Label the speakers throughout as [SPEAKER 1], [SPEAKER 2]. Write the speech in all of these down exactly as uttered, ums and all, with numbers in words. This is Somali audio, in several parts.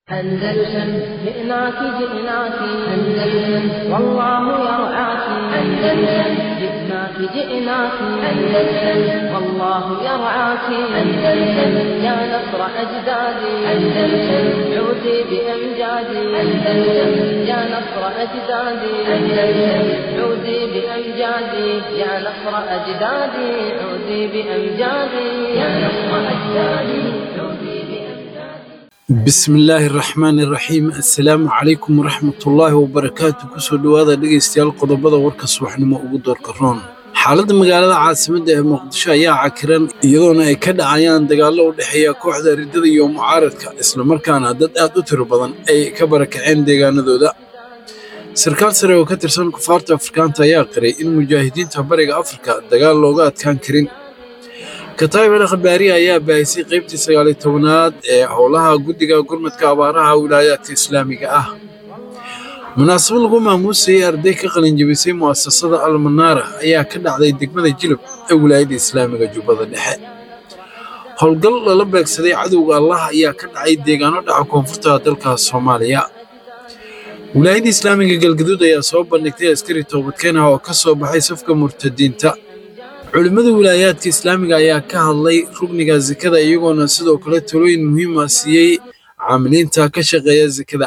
[SPEAKER 1] أندلسن جئناك جئناك أندلسن والله يرعاك أندلسن جئناك جئناك أندلسن والله يرعاك أندلسن يا نصر أجدادي أندلسن عودي بأمجادي أندلسن يا نصر أجدادي أندلسن عودي بأمجادي يا نصر أجدادي عودي بأمجادي يا نصر أجدادي عودي
[SPEAKER 2] بسم الله الرحمن الرحيم السلام عليكم ورحمة الله وبركاته كسو دوادا dhegeystayaal qodobada warka subaxnimo ugu doorka roon xaaladda magaalada caasimadda ee Muqdisho ayaa cakiran iyadoona ay ka dhacayaan dagaallo u dhaxeeya kooxda ridada iyo mucaaradka isla markaana dad aad u tiro badan ay ka barakaceen deegaanadooda sarkaal sare oo ka tirsan kufaarta Afrikaanta ayaa qiray in mujaahidiinta bariga Afrika dagaal looga adkaan karin كتائب الأخبارية يا بايسي قيبتي سيالي توناد هولها قدقا قرمتك أبارها ولايات إسلامية أه مناسب الغمة موسي أرديك قلن جبسي مؤسسة المنارة أيها كدع ذي دقمة الجلب ولايات إسلامية جوبة اللحاء هولقل لبك سدي عدو الله أيها كدع ذي ديقانو دعو كونفرتها تلك الصومالية ولايات إسلامية قلقدودة يا صوبة نكتير اسكري توبتكينها وكسو بحي صفقة مرتدين تا culimada wilaayadka islaamiga ayaa ka hadlay rugniga zakada iyagoona sidoo kale talooyin muhiim ah siiyay caamiliinta ka shaqeeya zakada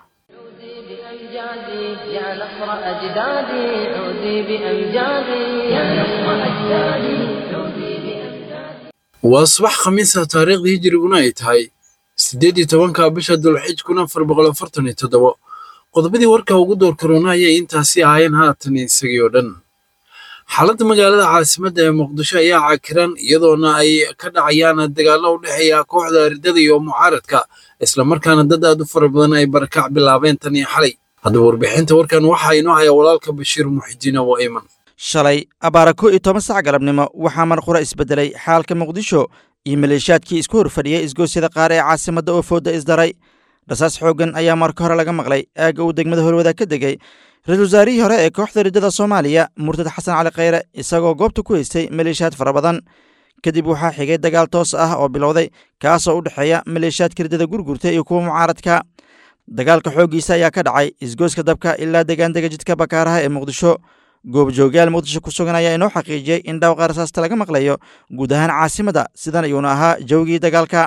[SPEAKER 2] waa subax khamiis ah taariikhda hijriguna ay tahay sideed iyo tobanka bisha dulxij kun afar boqol afartan iyo toddoba qodobadii warka ugu door korona ayay intaasi ahaayeen haatan isagii oo dhan xaaladda magaalada caasimadda ee Muqdisho ayaa cakiran iyadoona ay ka dhacayaan dagaallo u dhaxeeya kooxda ridada iyo mucaaradka isla markaana dad aad u fara badan ay barakac bilaabeen tan iyo xalay hadda warbixinta warkan waxa inoo haya walaalka Bashiir Muxdiin oo Ayman
[SPEAKER 3] shalay abaarako iyo toban saac galabnimo waxaa marqura isbedelay xaalka Muqdisho iyo maleeshiyaadkii isku horfadhiyay isgoosida qaar ee caasimadda oo fooda isdaray rasaas xoogan ayaa marka hore laga maqlay aaga uu degmada Howlwada ka degay ra-iisul wasaarihii hore ee kooxda ridada Soomaaliya Murtad Xasan Cali Khayre isagoo goobta ku haystay maleeshiyaad fara badan kadib waxaa xigay dagaal toos ah oo bilowday kaasoo u dhaxeeya maleeshiyaadka ridada gurgurta iyo kuwa mucaaradka dagaalka xoogiisa ayaa ka dhacay isgooska dabka ilaa deegaanka jidka Bakaaraha ee Muqdisho goobjoogayaal Muqdisho ku sugan ayaa inoo xaqiijiyay in dhawqa rasaasta laga maqlayo guud ahaan caasimadda sidan ayuuna ahaa jawgii dagaalka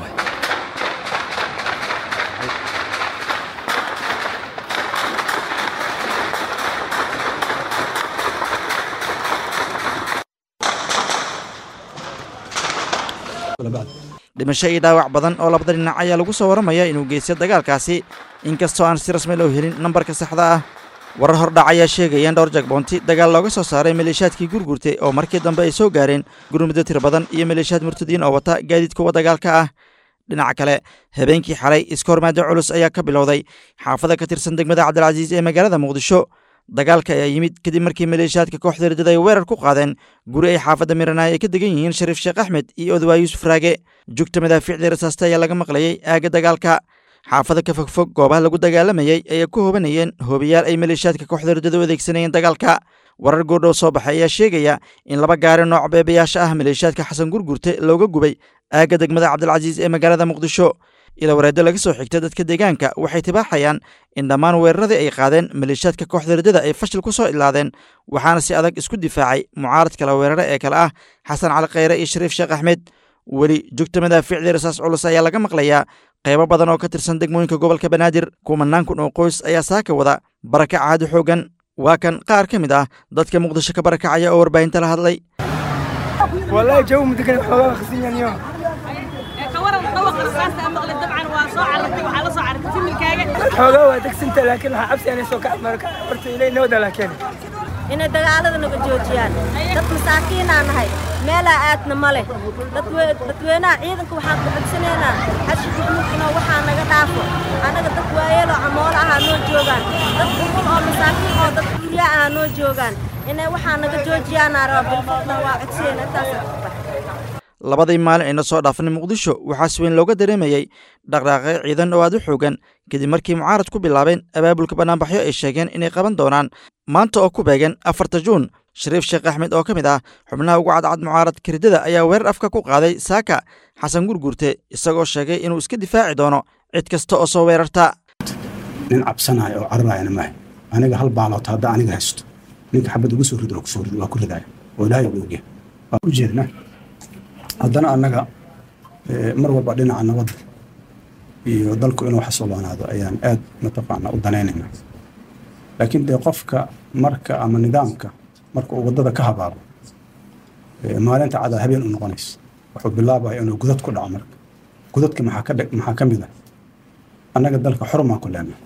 [SPEAKER 3] dhimasho iyo dhaawac badan oo labada dhinac ayaa lagu soo waramaya inuu geystay dagaalkaasi inkastoo aan si rasmi loo helin nambarka saxda ah warar hordhac ayaa sheegaya in dhowr jagboonti dagaal looga soo saaray maleeshiyaadkii gurgurtay oo markii dambe ay soo gaareen gurmuddo tiro badan iyo maleeshiyaad murtadiin oo wata gaadiidka kuwa dagaalka ah dhinaca kale habeenkii xalay iskoormaado culus ayaa ka bilowday xaafada ka tirsan degmada Cabdilcasiis ee magaalada Muqdisho dagaalka ayaa yimid kadib markii maleeshiyaadka kooxda ridada ay weerar ku qaadeen guri ay xaafadda Miranay ay ka degan yihiin Shariif Sheekh Axmed iyo Odwaa Yuusuf Raage jugta madaafiicda rasaasta ayaa laga maqlayay aaga dagaalka xaafada ka fogfog goobaha lagu dagaalamayay ayaa ku hoobanayeen hoobiyaal ay maleeshiyaadka kooxda ridada u adeegsanayeen dagaalka warar goordhow soo baxay ayaa sheegaya in laba gaari nooc beebayaasha ah maleeshiyaadka Xasan Gurgurte looga gubay aaga degmada Cabdilcasiis ee magaalada Muqdisho ila wareedda laga soo xigtay dadka deegaanka waxay tibaaxayaan in dhammaan weeraradii ay qaadeen maleeshiyaadka kooxda ridada ay fashil ku soo ilaadeen waxaana si adag isku difaacay mucaaradka la weerara ee kala ah Xasan Cali Khayre iyo Shariif Sheekh Axmed weli jugta madaafiicda rasaas culus ayaa laga maqlayaa qaybo badan oo ka tirsan degmooyinka gobolka Banaadir kumanaan kun oo qoys ayaa saaka wada barakac aad u xoogan waa kan qaar ka mid ah dadka Muqdisho ka barakacaya oo warbaahinta la hadlay
[SPEAKER 4] والله جو مدكن xogaa khasiyan yo xogaa waa degsinta laakiin waxa cabsi aan soo ka marka horta ilay nabada laakiin
[SPEAKER 5] inay dagaalada naga joojiyaan dad masaakiin aan nahay meel aadna male dad dadweynaha ciidanka waxaan ku xigsaneynaa xashi xuquuqna waxa naga dhaafo anaga dad waayelo amool ah noo joogan dad umul oo masaakiin oo dad kuriya ah noo joogan inay waxa naga joojiyaan arabo bilfadna waa codsiina taas
[SPEAKER 3] labadii maalin ayna soo dhaafnay Muqdisho waxaa si weyn looga dareemayay dhaqdhaqaaqyo ciidan oo aad u xoogan kadib markii mucaarad ku bilaabeen abaabulka banaanbaxyo ay sheegeen inay qaban doonaan maanta oo ku beegan afarta juun Shariif Sheekh Axmed oo ka mid ah xubnaha ugu cadcad mucaaradka ridada ayaa weerar afka ku qaaday saaka Xasan Gurgurte isagoo sheegay inuu iska difaaci doono cid kasta oo soo weerarta
[SPEAKER 6] nin cabsanaya oo cararayana maaha aniga hal baalood hadda aniga haysto ninka xabad ugu soo rido oo kusoo rido waa ku ridaya oo ilaahay uu ogyahay waa u jeednaa haddana annaga mar walba dhinaca nabadda iyo dalku inuu xasiloonaado ayaan aad mataqaanaa u danaynaynaa laakiin dee qofka marka ama nidaamka marka uu waddada ka habaabo maalinta cadaa habeen u noqonaysa wuxuu bilaabaya inuu gudad ku dhaco marka gudadka maxaa ka maxaa ka mid ah annaga dalka xurmaan ku leenahay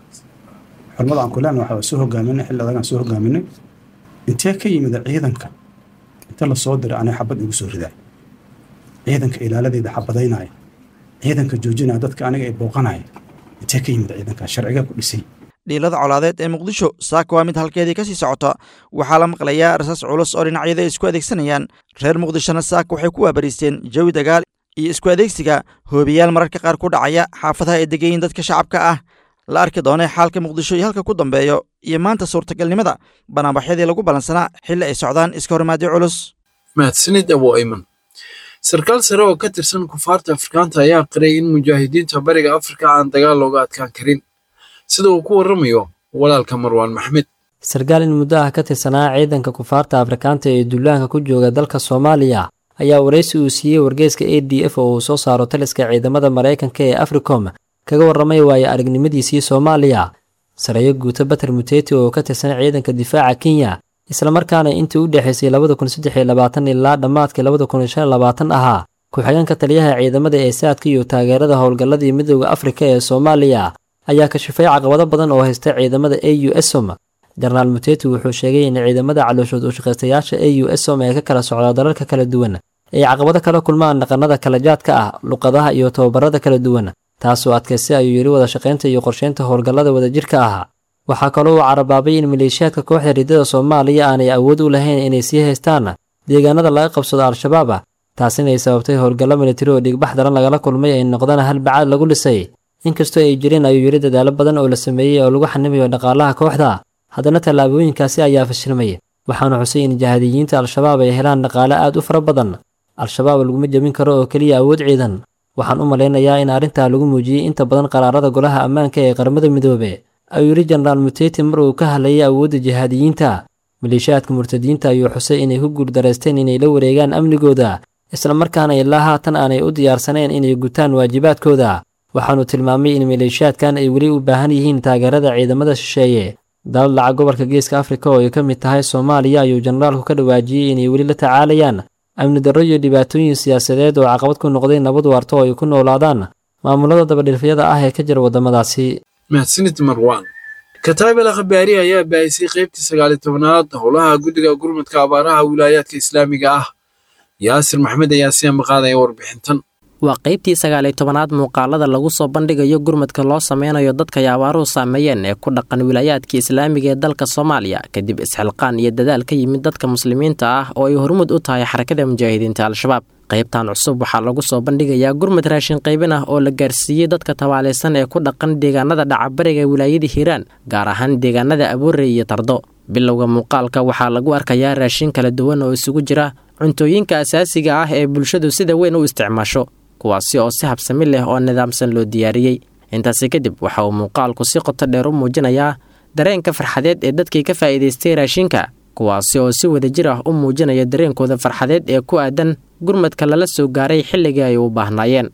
[SPEAKER 6] xurmada aan ku leenahay waxaa soo hogaaminay xilli adagaan soo hogaaminay intee ka yimid ciidanka inta la soo diray anay xabad igu soo riday ciidanka ilaaladeeda xabadaynaya ciidanka joojinaya dadka aniga ay booqanaya intee ka yimid ciidanka sharciga ku dhisay
[SPEAKER 3] dhiilada colaadeed ee muqdisho saaka waa mid halkeedii ka sii socota waxaa la maqlayaa rasaas culus oo dhinacyada ay isku adeegsanayaan reer muqdishona saaka waxay ku waabariisteen jawi dagaal iyo isku adeegsiga hoobiyaal mararka qaar ku dhacaya xaafadaha ay degayiin dadka shacabka ah la arki doonay xaalka muqdisho iyo halka ku dambeeyo iyo maanta suurtagalnimada banaanbaxyadii lagu ballansanaa xilli ay socdaan iska horimaadyo culus
[SPEAKER 2] mahadsanid abu ayman sarkaal sare oo ka tirsan kufaarta afrikaanta ayaa qiray in mujaahidiinta bariga afrika aan dagaal looga adkaan karin sida uu ku warramayo walaalka marwaan maxmed
[SPEAKER 7] sarkaal in muddo ah ka tirsanaa ciidanka kufaarta afrikaanta ee duulaanka ku jooga dalka soomaaliya ayaa waraysi uu siiyey wargeyska a d f oo uu soo saaro taliska ciidamada maraykanka ee africom kaga warramay waaye aragnimadiisii soomaaliya sareeyo guuto bater muteti oo ka tirsan ciidanka difaaca kenya islamarkaana intii u dhexaysay labada kun saddex iyo labaatan ilaa dhammaadkii labada kun shan iyo labaatan ahaa ku-xigeenka taliyaha ciidamada ee saadka iyo taageerada howlgalladii midooda afrika ee soomaaliya ayaa kashifay caqabado badan oo haysta ciidamada a u esom jenaraal muteti wuxuu sheegay in ciidamada calooshood u shaqaystayaasha a u esom ee ka kala socda dalalka kala duwan ay caqabado kala kulmaan dhaqannada kala jaadka ah luqadaha iyo tababarada kala duwan taasoo adkaystay ayuu yidhi wada shaqaynta iyo qorsheynta howlgallada wadajirka ah waxaa kaloo uu carabaabay in maleeshiyaadka kooxda riddada soomaaliya aanay awood u lahayn inay sii haystaan deegaanada laga qabsado al-shabaab taasina ay sababtay howlgallo militari oo dhigbax daran lagala kulmay ay noqdaan hal bacaad lagu dhisay inkastoo ay jireen ayuu yidhi dadaalo badan oo la sameeyey oo lagu xanimayo dhaqaalaha kooxda haddana tallaabooyinkaasi ayaa fashilmay waxaana xusay in jahaadiyiinta al-shabaab ay helaan dhaqaale aad u fara badan al-shabaab laguma jebin karo oo keliya awood ciidan waxaan u malaynayaa in arrintaa lagu muujiyey inta badan qaraarada golaha ammaanka ee qaramada midoobe ayuu yidhi jenaraal muteti mar uu ka hadlayay awoodda jihaadiyiinta maleeshiyaadka murtadiinta ayuu xusay inay ku guuldareysteen inay la wareegaan amnigooda islamarkaana ilaa haatan aanay u diyaarsanayn inay gutaan waajibaadkooda waxaanu tilmaamay in maleeshiyaadkan ay weli u baahan yihiin taageerada ciidamada shisheeye dalad lacag gobolka geeska afrika oo ay ka mid tahay soomaaliya ayuu jenaraalku ka dhawaajiyey inay weli la tacaalayaan amni darro iyo dhibaatooyin siyaasadeed oo caqabad ku noqday nabad waarto oo ay ku noolaadaan maamulada dabadhilfyada ah ee ka jira waddamadaasi
[SPEAKER 2] mahadsanid marwaan kataab al khabaari ayaa baahisay qaybtii sagaal iyo tobanaad howlaha guddiga gurmadka abaaraha wilaayaadka islaamiga ah yaasir maxmed ayaa sii maqaadaya warbixintan
[SPEAKER 8] waa qaybtii sagaal iyo tobanaad muuqaalada lagu soo bandhigayo gurmadka loo sameynayo dadka ay abaaruhu saameeyeen ee ku dhaqan wilaayaadka islaamiga ee dalka soomaaliya kadib isxilqaan iyo dadaal ka yimid dadka muslimiinta ah oo ay hormud u tahay xarakada mujaahidiinta al-shabaab qaybtan cusub waxaa lagu soo bandhigayaa gurmad raashin qaybin ah oo la gaarsiiyey dadka tabaalaysan ee ku dhaqan deegaanada dhacabariga wilaayada hiiraan gaar ahaan deegaanada aboorey iyo tardo bilowga muuqaalka waxaa lagu arkayaa raashin kala duwan oo isugu jira cuntooyinka asaasiga ah ee bulshadu sida weyn u isticmaasho kuwaasi oo si habsami leh oo nidaamsan loo diyaariyey intaasi kadib waxa uu muuqaalku si qoto dheer u muujinayaa dareenka farxadeed ee dadkii ka faa'iidaystay raashinka kuwaasi oo si wadajir ah u muujinaya dareenkooda farxadeed ee ku aadan gurmadka lala soo gaaray xilligii ay u baahnaayeen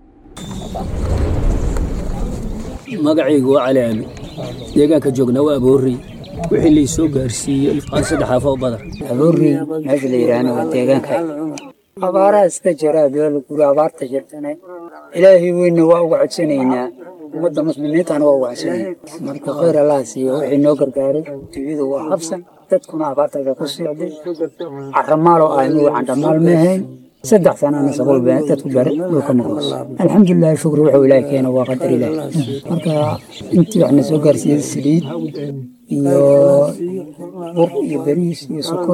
[SPEAKER 9] magacaygu waa cali aami deegaanka joognaa waa aboorey wixii lay soo gaarsiiyey ilfaan saddex afoo badar
[SPEAKER 10] aboorey meesha la yidhaahna waa deegaanka abaaraha iska jira beelo guri abaarta jirtana ilaahay weynna waa uga codsanaynaa ummadda muslimiintana waa uga codsanaynaa marka khayr allah siiyo wixii noo gargaaray dunyadu waa habsan dadkuna abaartaga ku socday carramaaloo ah inuu candhamaal ma ahayn saddex sanana sabool baa dadku garay dhulka maqlas alxamdulilah shukri wuxuu ilaahay keena waa qadar ilaahay marka intii waxna soo gaarsiiyey saliid iyo bur iyo bariis iyo sokor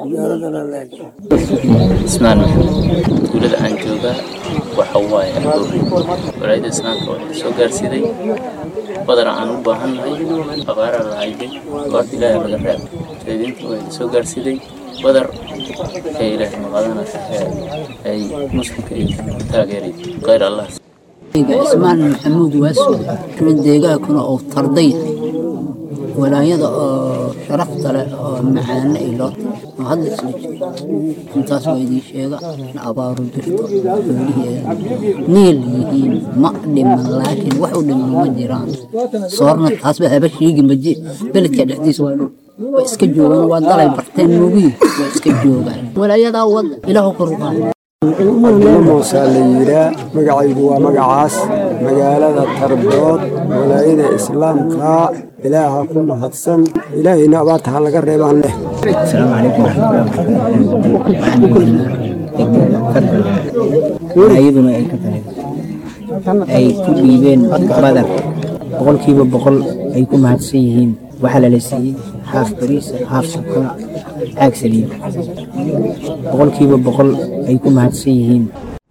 [SPEAKER 11] ismaan maxamed tuulada aan joogaa waxa waaye aboorey walaayada islaamka waxay soo gaarsiiday badar aan u baahannahay abaara la hayday goorta ilaahay laga reeb jeedinta waxay soo gaarsiiday badar ee ilaahay maqadana ay muslimka ay taageeray khayr allah
[SPEAKER 10] ismaan maxamuud waasoo min deegaankuna oo tarday walaayada oo sharafta leh oo macaane ay loo oo hadda isla jiro intaas waa idin sheega in abaaru jirto niil yihiin ma dhiman laakiin wax u dhiman ma jiraan soorna taas ba haba sheegi ma ji beledka dhexdiisa waa waa iska joogaan waa dalay barteen nuugi waa iska joogaan walaayada wad ilaahu koruqaan
[SPEAKER 12] موسى ليرا مقعيد ومقعاس مقالة تربوت ولايد إسلام كا إله كل حدثن إلهي نعباتها لك الريبان له
[SPEAKER 10] السلام عليكم ورحمة الله أيضنا أي كتاب أي كتبين بدر بقول كيف بقول أيكم هاتسيهين وحلا لسي حاف بريس حاف سكر عكس لي بقول كيف بقول أيكم هاتسيهين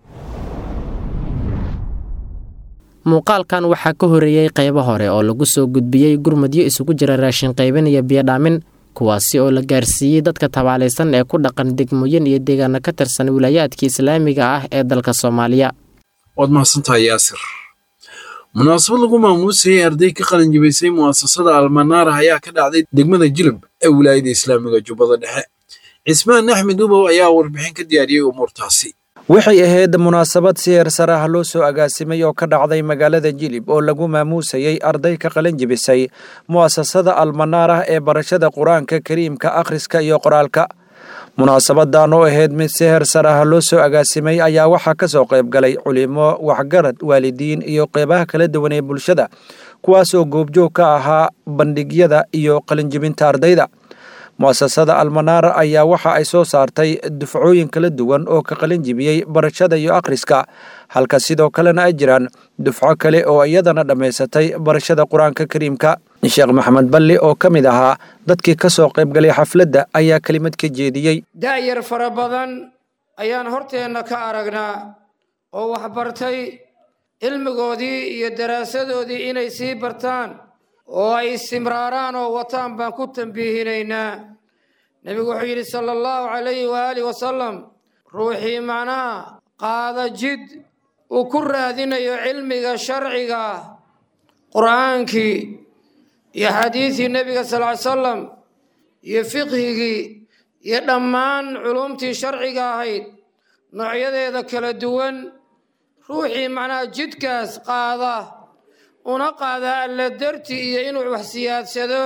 [SPEAKER 8] muuqaalkan waxaa ka horeeyay qaybo hore oo lagu soo gudbiyey gurmadyo isugu jira raashin qaybin iyo biyo dhaamin kuwaasi oo la gaarsiiyey dadka tabaalaysan ee ku dhaqan degmooyin iyo deegaano ka tirsan wilayaadka islaamiga ah ee dalka Soomaaliya.
[SPEAKER 2] waad mahadsantahay yaasir. munaasabad lagu maamuusay arday ka qalin jabisay muasasada Almanaar ayaa ka dhacday degmada Jilib ee wilaayada islaamiga Jubbada Dhexe. Ismaan Axmed Ubow ayaa warbixin ka diyaariyay umuurtaasi.
[SPEAKER 13] waxay ahayd munaasabad si heer sare ah loo soo agaasimay oo ka dhacday magaalada Jilib oo lagu maamuusayay arday ka qalin jabisay muasasada Almanaar ee barashada Quraanka Kariimka akhriska iyo qoraalka. munaasabadan oo ahayd mid si heer sare ah loo soo agaasimay ayaa waxaa ka soo qayb galay culimo, waxgarad, waalidiin iyo qeybaha kala duwan ee bulshada kuwaas oo goobjoog ka ahaa bandhigyada iyo qalin jabinta ardayda. muasasada Almanaar ayaa waxa ay soo saartay dufcooyin kala duwan oo ka qalin jabiyay barashada iyo akhriska halka sidoo kalena ay jiraan dufco kale oo iyadana dhameysatay barashada Quraanka Kariimka. Sheekh Maxamed Balli oo kamid ahaa dadkii ka soo qayb galay xafladda ayaa kelimad ka jeediyay.
[SPEAKER 14] daayar fara badan ayaan horteena ka aragnaa oo wax bartay cilmigoodii iyo daraasadoodii inay sii bartaan oo ay istimraaraan oo wataan baan ku tanbiihinaynaa. nabigu wuxuu yidhi sala allahu calayhi waaalih wasalam ruuxii macnaha qaada jid uu ku raadinayo cilmiga sharciga qur'aankii iyo xadiidii nebiga sal ly salam iyo fiqhigii iyo dhammaan culumtii sharciga ahayd noocyadeeda kala duwan ruuxii macnaha jidkaas qaada una qaada alla darti iyo inuu wax siyaadsado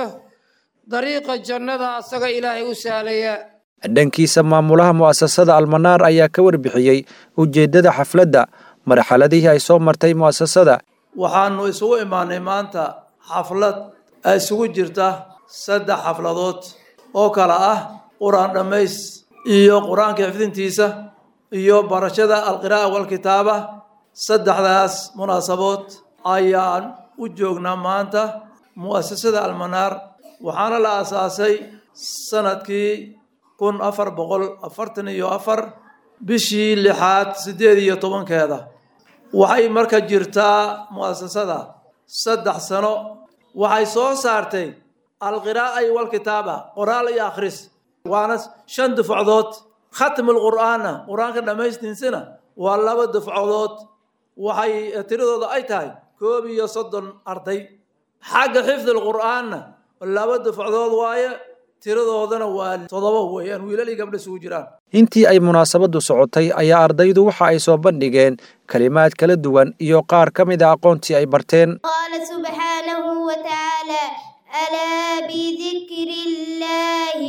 [SPEAKER 14] dariiqa jannada asaga ilaahay u sahlaya.
[SPEAKER 13] dhankiisa maamulaha muasasada Almanaar ayaa ka warbixiyey ujeedada xafladda marxaladihii ay soo martay muasasada.
[SPEAKER 15] waxaanu isugu imaanay maanta xaflad ay isugu jirta saddex xafladood oo kala ah quraan dhamays iyo quraanka xifdintiisa iyo barashada alqira'a wal kitaaba. saddexdaas munaasabood ayaan u joognaa maanta muasasada Almanaar waxaana la aasaasay sanadkii kun afar boqol afartan iyo afar bishii lixaad sideed iyo tobankeeda. waxay marka jirtaa muasasada saddex sano waxay soo saartay alqiraa'a wal kitaaba qoraal iyo akhris waana shan dufcadood. khatmul qur'aana quraanka dhamaystiisana waa laba dufcadood waxay tiradooda ay tahay koob iyo soddon arday. xagga xifdul qur'aanna laba dufcadood waaye tiradoodana waa toddoba weeyaan wiilal iyo gabdho isugu jiraan.
[SPEAKER 13] intii ay munaasabadu socotay ayaa ardaydu waxa ay soo bandhigeen kalimaad kala duwan iyo qaar ka mid ah aqoontii ay barteen.
[SPEAKER 16] qaala subxaanahu wa tacaala alaa bidikri illaahi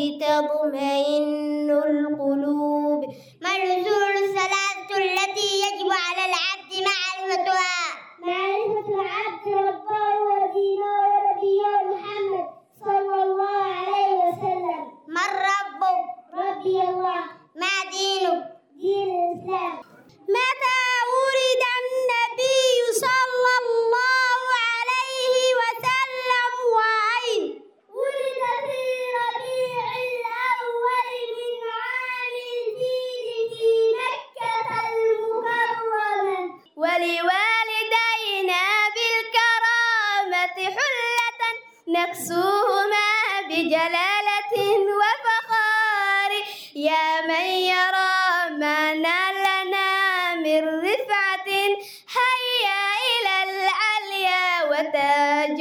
[SPEAKER 16] tatma'innu lquluub manzuuru salaatu allatii yajibu cala alcabdi macrifatuhaa معرفة العبد ربه ودينه ونبيه محمد صلى الله عليه وسلم. من ربه؟ ربي الله. ما دينه؟ دين الإسلام. متى ولد النبي صلى الله عليه وسلم وأين؟ ولد في ربيع الأول من عام الفيل في مكة المكرمة. ولوالدينا بالكرامة حلة نكسوهما بجلالة وفخار يا من يرى ما نالنا من رفعة هيا تاج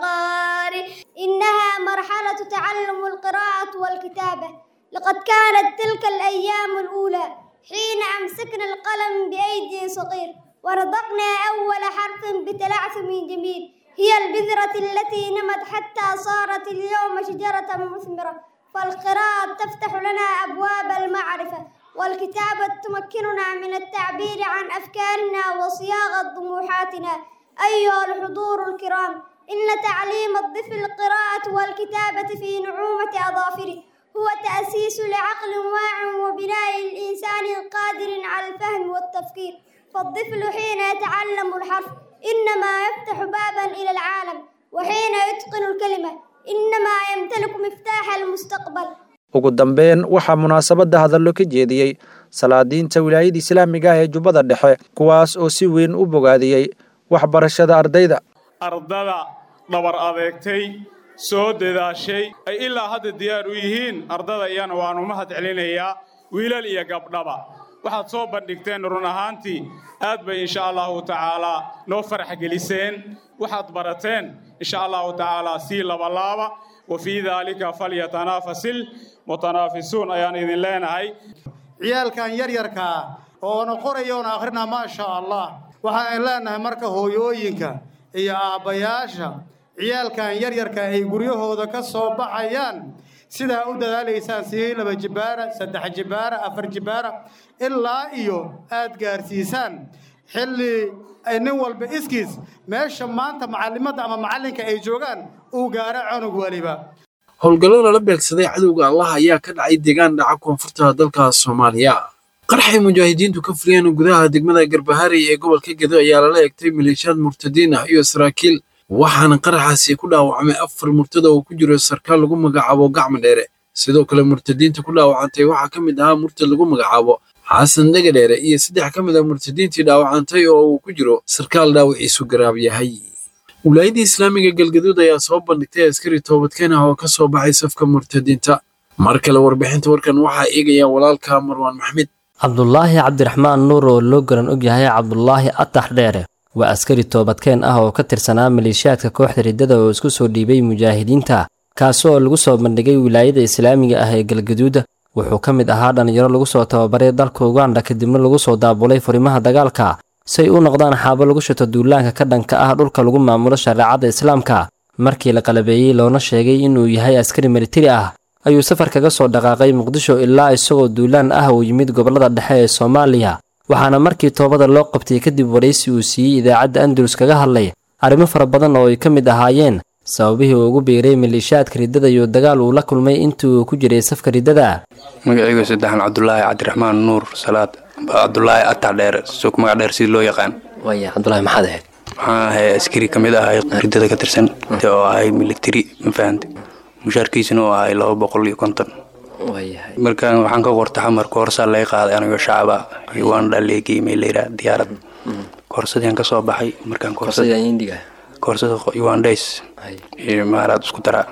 [SPEAKER 16] وقار. إنها مرحلة تعلم القراءة والكتابة. لقد كانت تلك الأيام الأولى حين أمسكنا القلم بأيدي صغير ونطقنا أول حرف بتلعثم جميل، هي البذرة التي نمت حتى صارت اليوم شجرة مثمرة. فالقراءة تفتح لنا أبواب المعرفة، والكتابة تمكننا من التعبير عن أفكارنا وصياغة طموحاتنا. أيها الحضور الكرام، إن تعليم الطفل القراءة والكتابة في نعومة أظافره هو تأسيس لعقل واع وبناء الإنسان قادر على الفهم والتفكير. فالطفل حين يتعلم الحرف إنما يفتح بابا إلى العالم، وحين يتقن الكلمة إنما يمتلك مفتاح المستقبل.
[SPEAKER 13] ugu dambeyn waxaa munaasabadda hadallo ka jeediyey salaadiinta wilaayada islaamiga ah ee Jubbada Dhexe, kuwaas oo si weyn u bogaadiyey waxbarashada ardayda.
[SPEAKER 17] ardada dhabar adeegtay soo dadaashay ay ilaa hadda diyaar u yihiin ardada iyana waan u mahad celinayaa wiilal iyo gabdhaba. waxaad soo bandhigteen run ahaantii aad bay insha Allahu tacaala noo farax geliseen. waxaad barateen insha Allahu tacaala si laba laba وفي ذلك فليتنافس المتنافسون ayaan idin leenahay.
[SPEAKER 18] ciyaalkan yar yarka oo na qorayoon akhrina ma sha Allah waxaan leenahay marka hooyooyinka iyo aabayaasha ciyaalkan yar yarka ay guryahooda ka soo baxayaan sida u dadaaleysaan si laba jibaara saddex jibaara afar jibaara ilaa iyo aad gaarsiisaan xilli ay nin walba iskiis meesha maanta macallimada ama macalinka ay joogaan uu gaara cunug waliba.
[SPEAKER 2] howlgallo lala beegsaday cadowga Allah ayaa ka dhacay deegaan dhaca koonfurta dalka Soomaaliya. qarxay mujaahidiintu ka furiyeen gudaha degmada Garbahari ee gobolka Gedo ayaa lala eegtay milishad murtadiin ah iyo saraakiil, waxaana qarxaasi ku dhaawacmay afar murtado oo ku jiro sarkaal lagu magacaabo Gacmo Dheere. sidoo kale murtadiinta ku dhaawacantay waxaa ka mid ahaa murtad lagu magacaabo xasan Dhagadheere iyo saddex ka mid ah murtadiintii dhaawacantay oo uu ku jiro sarkaal dhaawaciisu garaab yahay. wilaayada islaamiga Galgaduud ayaa soo bandhigtay askari toobadkeen ah oo ka soo baxay safka murtadiinta. mar kale warbixinta warkan waxaa eegaya walaalka Marwaan Maxmed.
[SPEAKER 7] cabdulaahi cabdiraxmaan nuur oo loo garan og yahay cabdulaahi atax dheere waa askari toobadkeen ah oo ka tirsanaa maleeshiyaadka kooxda riddada oo isku soo dhiibay mujaahidiinta, kaasoo lagu soo bandhigay wilaayada islaamiga ah ee Galgaduud. wuxuu ka mid ahaa dhalinyaro lagu soo tababaray dalka Uganda kadibna lagu soo daabulay furimaha dagaalka si ay u noqdaan xaabo lagu shito duulaanka ka dhanka ah dhulka lagu maamulo shareecada islaamka. markii la qalabeeyey loona sheegay inuu yahay askari militari ah ayuu safar kaga soo dhaqaaqay Muqdisho ilaa isagoo duulaan ah uu yimid gobolada dhexe ee Soomaaliya, waxaana markii toobada loo qabtay kadib wareysi uu siiyey idaacadda Andalus kaga hadlay arrimo fara badan oo ay ka mid ahaayeen sababihii uu ugu biiray maleeshiyaadka riddada iyo dagaal uu la kulmay intii uu ku jiray safka riddada.
[SPEAKER 19] magacaygu saddexan Cabdulaahi Cabdiraxmaan Nuur Salaad Cabdulaahi Atax Dheere suuq magac dheer si loo yaqaan.
[SPEAKER 7] waya Cabdulaahi maxaad ahayd?
[SPEAKER 19] waxaan ahay askari ka mid ahay riddada ka tirsan oo ahay military ma fahanti mushaarkiisuna oo ahay laba boqol iyo konton.
[SPEAKER 7] wayahay
[SPEAKER 19] markaan waxaan ka qortay xamar koorsa lay qaaday aniga shacaba waan dhaleegay meelera diyaarad koorsadeen ka soo baxay markaan
[SPEAKER 7] koorsada indiga
[SPEAKER 19] koorsada Yuandays ay maarad isku dara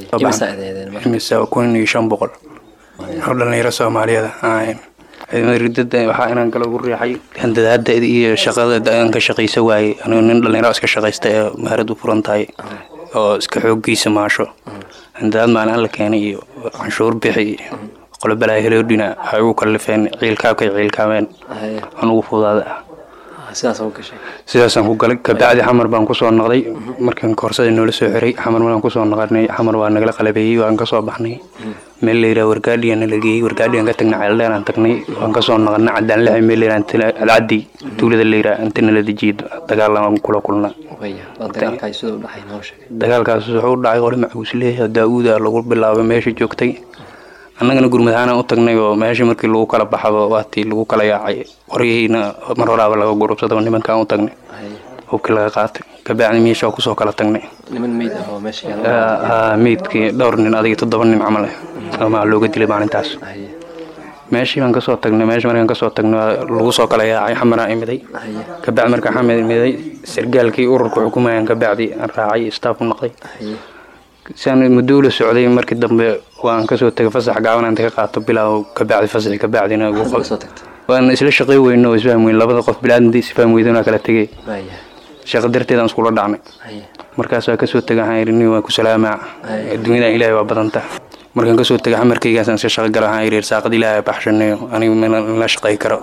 [SPEAKER 19] imisa kun iyo shan boqol oo dhalinyaro Soomaaliyeed ah riddada waxa inaan kala ugu riixay handadaada iyo shaqada aan ka shaqeysa waayay aniga nin dhalinyaro iska shaqeysta ee maarad u furantahay oo iska xooggiisa maasho handadaad maalan la keenay iyo canshuur bixi qolo balaa heloodina ay u kalifeen ciilkaabka ciilkaameen anugu fudaada
[SPEAKER 7] sidaas oo gashay
[SPEAKER 19] sidaas aan ku galay ka bacdi xamar baan ku soo noqday markaan koorsada noola soo xiray xamar waan ku soo noqonay xamar waa nagala qalabeeyay waan ka soo baxnay meel leeyahay wargaadhiyan la geeyay wargaadhiyan ka tagnay ceeldheer aan tagnay waan ka soo noqonay cadaan lix meel leeyahay alcadi tuulada leeyahay inta la dijiid dagaal aan kula kulna
[SPEAKER 7] waya dagaalkaas sidoo dhaxay noo sheegay
[SPEAKER 19] dagaalkaas wuxuu dhacay qori macbuus leeyahay Daawud lagu bilaabay meesha joogtay annagana gurmadaana u tagnay oo meesha markii lagu kala baxabo waatii lagu kala yaacay qoriyayna mar horaaba laga gurubsado nimanka u tagnay oo kala qaatay ka bacdi meesha ku soo kala tagnay
[SPEAKER 7] niman meed ah oo meesha
[SPEAKER 19] ah meedkii dhowr nin adiga toddoba nin camal ah ama looga dilay maalintaas meeshii baan ka soo tagnay meesha markaan ka soo tagnay lagu soo kala yaacay xamara imiday ka bacdi marka xamad imiday sargaalkii ururka xukuumadan ka bacdi raacay staff u noqday saan muddo socday markii dambe waan ka soo tagay fasax gaaban aan ka qaato bilaa ka bacdi fasax ka bacdina ugu waan isla shaqay weyno isfaham weyn labada qof bilaadntii isfaham weydana kala tagay shaqo darteedaan iskula dhacnay markaas waa kasoo tegay waxaan yidhi nin waa ku salaamaa adduunyada ilaahay waa badanta markaan kasoo tegay xamarkaygaasaan iska shaqo gala waxaan yidhi irsaaqad ilaahay baxshanayo anigu mana la shaqay karo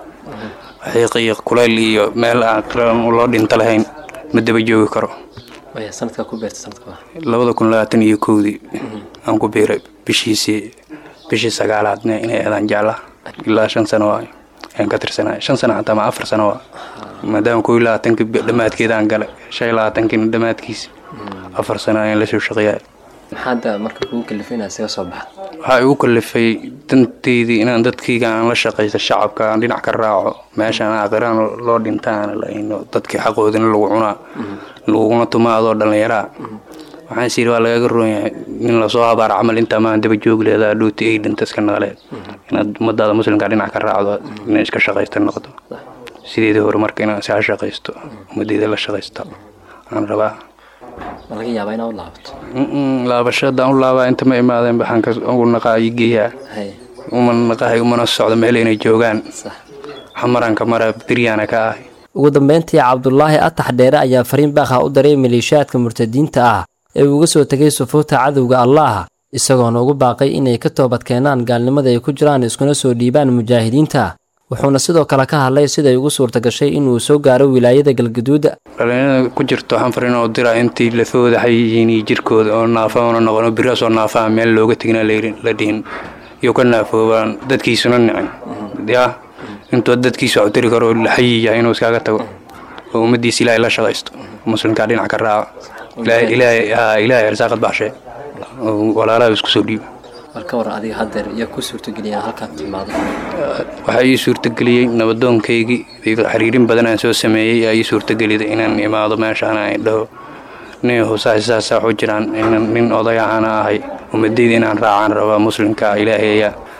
[SPEAKER 19] xiiq iyo kuleyl iyo meel aan loo dhinta lahayn ma daba joogi karo
[SPEAKER 7] sanadka ku beertay sanadka
[SPEAKER 19] labada kun labaatan iyo kowdii aan ku beeray bishiisii bishii sagaalaadna inay aadaan jeclaa ilaa shan sano waa aan ka tirsanay shan sano xataa ma afar sano waa maadaama koo iyo labaatankii dhammaadkeedaan galay shan iyo labaatankii dhammaadkiisa afar sano ayaan la soo shaqeeyay
[SPEAKER 7] maxaad marka kugu kalifay inaad isaga soo baxdo
[SPEAKER 19] waxaa igu kalifay danteydii inaan dadkayga aan la shaqaysto shacabka aan dhinac ka raaco meeshaan aakhiraan loo dhintaan laayno dadkii xaqoodina lagu cunaa laguna tumaadoo dhallinyaraa waxaan is yidhi waa lagaga roon yahay nin lasoo habaar camal intaa maan daba joogi leedaa dhooti ay dhinta iska naqleed inaad ummadaada muslimka dhinac ka raacdo inay iska shaqaysta noqdo sideedii hore marka inaan iska shaqaysto ummadeyda la shaqaysto aan rabaa
[SPEAKER 7] ma laga yaabaa inaad u laabato
[SPEAKER 19] laabashadaan u laabaa inta ma imaadeen baxaan ka ugu naqaayi geeyaa uma naqaahay umana socdo meel inay joogaan xamaranka mara biryaana ka ahay
[SPEAKER 7] ugu dambeyntii cabdulaahi atax dheere ayaa fariin baakha u daray maleeshiyaadka murtadiinta ah ee uga soo tegay sufuufta cadowga allaah isagoona ugu baaqay inay ka toobad keenaan gaalnimada ay ku jiraan iskuna soo dhiibaan mujaahidiinta wuxuuna sidoo kale ka hadlay siday ugu suurta gashay inuu soo gaaro wilaayada galgaduud
[SPEAKER 19] dhalinyarada ku jirto waxaan fariin oo diraa intii lafooda xayihiin iyo jirkooda oo naafaana noqono biraas oo naafaa meel looga tegina la dhihin iyo ka naafoobaan dadkiisuna nicin yaa intuu dadkiisa u tiri karo xayi yahay inuu iskaga tago oo ummadiisa ilaahay la shaqaysto muslimka dhinac ka raaco ilaahay ilaahay arsaaqad baxshay walaalaha isku soo dhiibo
[SPEAKER 7] marka war adiga hadeer iyo ku suurtageliyay halka timaado
[SPEAKER 19] waxa ii suurtageliyay nabadoonkaygi xiriirin badan aan soo sameeyay ay suurtageliyay inaan imaado meeshaan ay dhaho nin hoosaas u jiraan nin odayaana ahay ummadeyda inaan raacaan rabaa muslimka ilaahay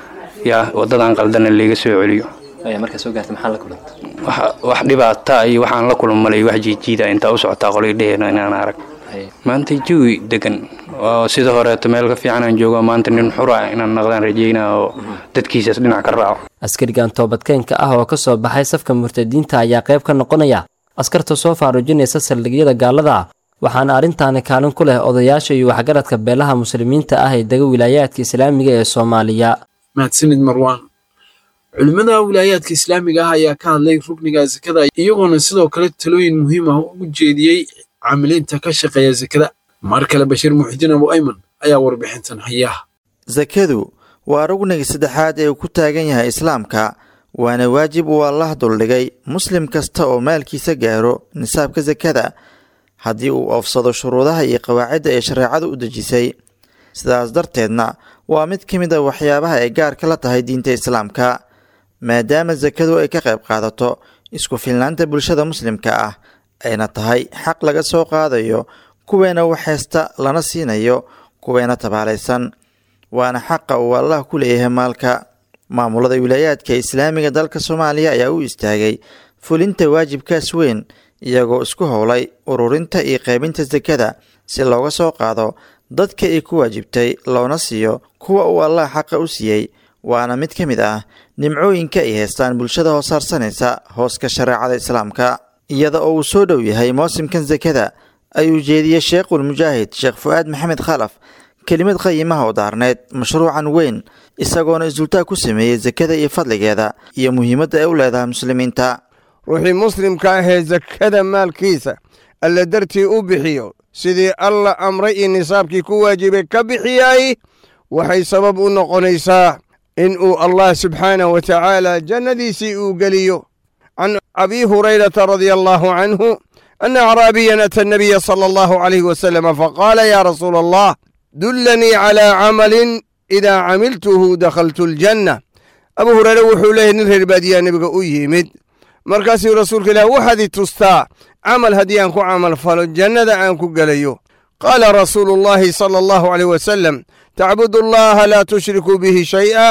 [SPEAKER 19] ya wadadan qaldan leega soo celiyo
[SPEAKER 7] ay marka soo gaartay maxaa la kulantay
[SPEAKER 19] wax wax dhibaato ay waxaan la kulmay wax jijiida inta u socota qolay dheena inaan arag maanta jawi degan oo sida hore meel ka fiican aan joogo maanta nin xura inaan naqdaan rajeynaa oo dadkiisa dhinac ka raaco
[SPEAKER 7] askarigan toobadkeenka ah oo ka soo baxay safka murtadiinta ayaa qayb ka noqonaya askarta soo faarujinaysa saldhigyada gaalada waxaana arrintaani kaalin ku leh odayaasha iyo waxgaradka beelaha muslimiinta ah ee dega wilaayaadka islaamiga ee Soomaaliya
[SPEAKER 2] mahadsanid marwaan culimada wilaayaadka islaamiga ah ayaa ka hadlay rukniga zakada iyagoona sidoo kale talooyin muhiim ah ugu jeediyay caamiliinta ka shaqeeya zakada mar kale Bashiir Muxdiin Abu Ayman ayaa warbixintan haya
[SPEAKER 3] zakadu waa rugniga saddexaad ee uu ku taagan yahay islaamka waana waajib uu Allah duldhigay muslim kasta oo maalkiisa gaaro nisaabka zakada haddii uu oofsado shuruudaha iyo qawaacidda ee shareecadu u dejisay sidaas darteedna waa mid ka mid ah waxyaabaha ay gaarka la tahay diinta islaamka maadaama zakadu ay ka qayb qaadato isku filnaanta bulshada muslimka ah ayna tahay xaq laga soo qaadayo kuweena waxaysta lana siinayo kuweena tabaalaysan waana xaqa uu Allah ku leeyahay maalka maamulada wilaayaadka islaamiga dalka Soomaaliya ayaa u istaagay fulinta waajibkaas weyn iyagoo isku howlay ururinta iyo qaybinta zakada si looga soo qaado dadka ay ku waajibtay loona siiyo kuwa uu Allah xaqa u siiyay waana mid ka mid ah nimcooyinka ay haystaan bulshada hoosarsanaysa hooska shareecada islaamka iyada oo uu soo dhow yahay mawsimkan zakada ayuu jeediyay sheekhul mujaahid sheekh Fuaad Maxamed Khalaf kelimad qiimaha u daarneed mashruucan weyn isagoona isultaa ku sameeyay zakada iyo fadligeeda iyo muhiimadda ay u leedahay muslimiinta
[SPEAKER 20] ruuxii muslimka ah ee zakada maalkiisa alla dartii u bixiyo sidii alla amray in nisaabkii ku waajibay ka bixiyay waxay sabab u noqonaysaa in uu Allah subhanahu wa ta'ala jannadiisii uu geliyo عن أبي هريرة رضي الله عنه أن أعرابيا أتى النبي صلى الله عليه وسلم فقال يا رسول الله دلني على عمل إذا عملته دخلت الجنة أبو هريرة وحوله نرهر باديا نبقى أيهمد مركزي رسولك له وحدي تستا عمل هديانكو عمل فالو الجنة دعانكو قليو قال رسول الله صلى الله عليه وسلم تعبد الله لا تشرك به شيئا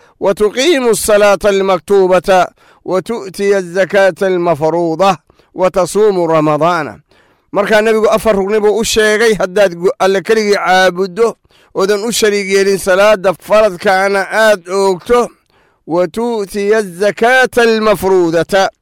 [SPEAKER 20] وتقيم الصلاة المكتوبة وتؤتي الزكاة المفروضة وتصوم رمضان marka nabigu afar rugnibu u sheegay hadaad alla kaliya caabudo odan u shariig yeelin salaada faradkaana aad oogto wa tu'ti az-zakata al-mafruudata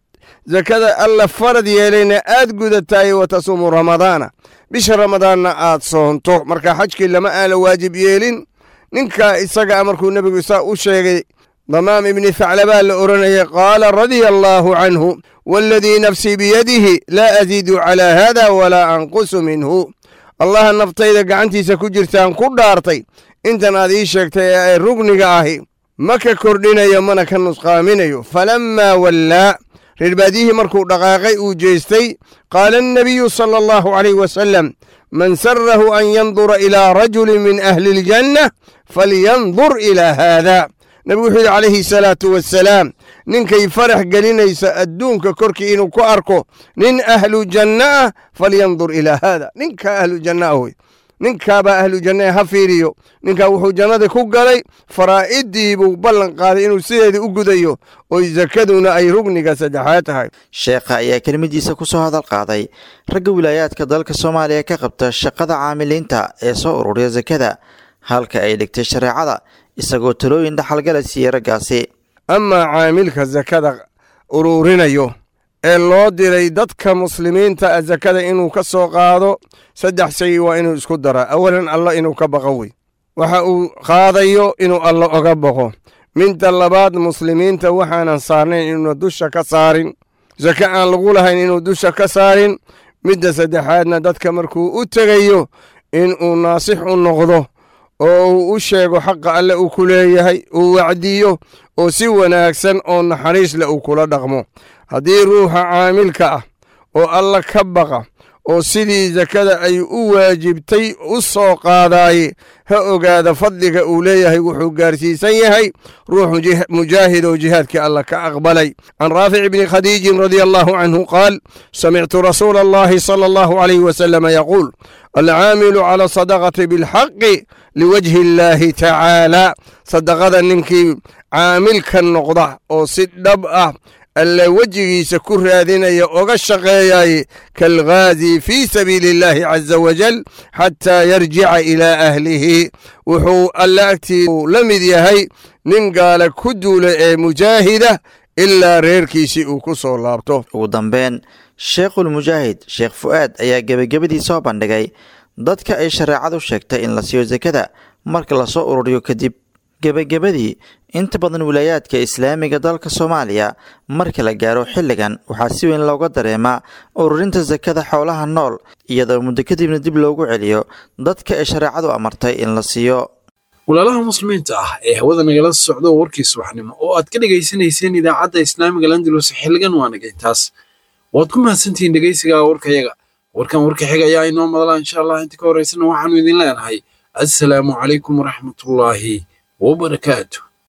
[SPEAKER 20] zakada alla farad yeelayna aad gudataay wa tasuumu ramadaana bisha ramadaanna aad soonto marka xajkii lama aala waajib yeelin ninka isaga markuu nebigu isaa u sheegay damaam ibni thaclabaa la oranayay qaala radia allaahu canhu waaladii nafsii biyadihi laa aziidu calaa haada walaa anqusu minhu allaha naftayda gacantiisa ku jirtaan ku dhaartay intan aad ii sheegtay ee ay rugniga ahi ma ka kordhinayo mana ka nusqaaminayo falammaa wallaa reerbaadiyihii markuu dhaqaaqay uu jeestay qaala annabiyu sala allahu calayh wasalam man sarahu an yandura ilaa rajulin min ahli iljanna falyandur ilaa haada nebigu wuxuu yidhi calayhi salaatu wassalaam ninkay farax gelinaysa adduunka korkii inuu ku arko nin ahlu janna ah falyandur ilaa haada ninkaa ahlu janna ah wey ninkaabaa ahlu janna ha fiiriyo ninkaa wuxuu jannada ku galay faraa'idii buu ballan qaaday inuu sideedii u gudayo oy sakaduna ay rugniga saddexaad tahay
[SPEAKER 3] sheekha ayaa kelmadiisa ku soo hadal qaaday ragga wilaayaadka dalka soomaaliya ka qabta shaqada caamiliinta ee soo ururiya sakada halka ay dhigtay shareecada isagoo talooyin dhaxalgala siiyey raggaasi
[SPEAKER 20] amaa caamilka sakada ururinayo ee loo diray dadka muslimiinta a sakada inuu ka soo qaado saddex shay waa inuu isku daraa awalan alla inuu ka baqo wey waxa uu qaadayo inuu alla oga baqo midda labaad muslimiinta waxaanan saarnayn inuuna dusha ka saarin sake aan lagu lahayn inuu dusha ka saarin midda saddexaadna dadka markuu u tegayo inuu naasix u noqdo oo uu u sheego xaqa alle uu ku leeyahay uu wacdiyo oo si wanaagsan oo naxariis leh uu kula dhaqmo haddii ruuxa caamilka ah oo alla ka baqa oo sidii sakada ay u waajibtay u soo qaadaaye ha ogaada fadliga uu leeyahay wuxuu gaarsiisan yahay ruux mujaahid oo jihaadkii alla ka aqbalay can raafic bni khadiijin radia allahu canhu qaal samictu rasuula allahi sala allahu calayhi wasalama yaquul alcaamilu cala sadaqati bilxaqi liwajhi illaahi tacaala sadaqada ninkii caamilka noqda oo si dhab ah alla wejigiisa ku raadinaya oga shaqeeyaye kaalghaadi fii sabiili illaahi caza wajal xataa yarjica ilaa ahlihi wuxuu alla agtii la mid yahay nin gaala ku duula ee mujaahida ilaa reerkiisii uu ku soo laabto
[SPEAKER 3] ugu dambeyn sheekhulmujaahid sheekh fu'aad ayaa gebagabadii soo bandhigay dadka ay shareecadu sheegtay in la siiyo sakada marka lasoo ururiyo kadib gebagabadii inta badan wilaayaadka islaamiga dalka soomaaliya marka la gaaro xilligan waxaa si weyn looga dareemaa ururinta sakada xoolaha nool iyadoo muddo kadibna dib loogu celiyo dadka ay shareecadu amartay in la siiyo
[SPEAKER 2] walaalaha muslimiinta ah ee hawada nagala socdo warkii subaxnimo oo aad ka dhegaysanayseen idaacadda islaamiga landalus xilligan waa nagay taas waad ku mahadsantihiin dhegaysiga warkayaga warkan warka xiga ayaa inoo madala insha allah inta ka horeysana waxaanu idin leenahay assalaamu calaykum waraxmatullaahi wabarakaatu